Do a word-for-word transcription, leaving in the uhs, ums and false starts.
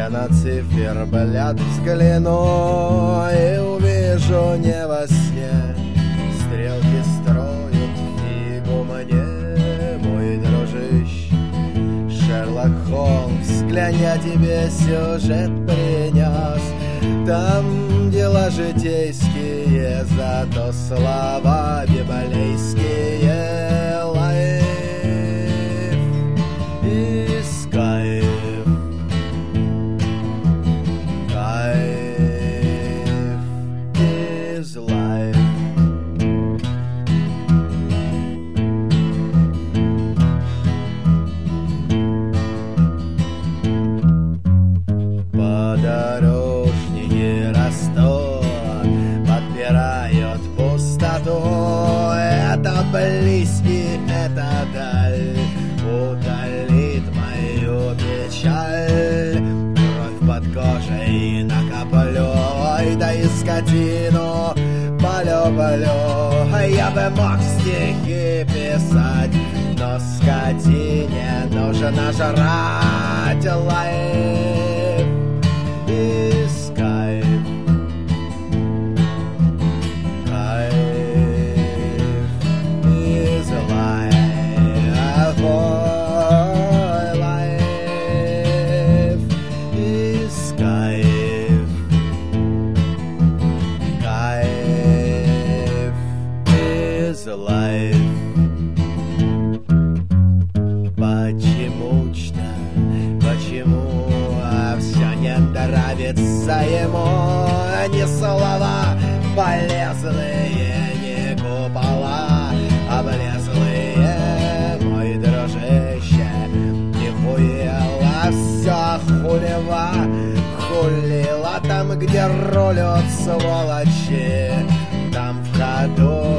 Я на циферблат взгляну и увижу не во сне. Стрелки строят фигу мне, мой дружище. Шерлок Холмс, глянь, я тебе сюжет принес. Там дела житейские, зато слова библейские. Life is кайф. Кайф is life. Подорожники растут, подпирают пустоту. Это близкий, это даль утолит мою печаль. Кровь под кожей накоплю, ой, да и скотину полюблю. Я бы мог стихи писать, но скотине нужно жрать. Life is кайф. Кайф is life. Oh, life is кайф. Кайф is life. Почему-то, почему все не нравится ему? Ни слова полезные, ни купола облезлые, мой дружище. Нихуя все хулева, хулила там, где рулят сволочи. Там в ходу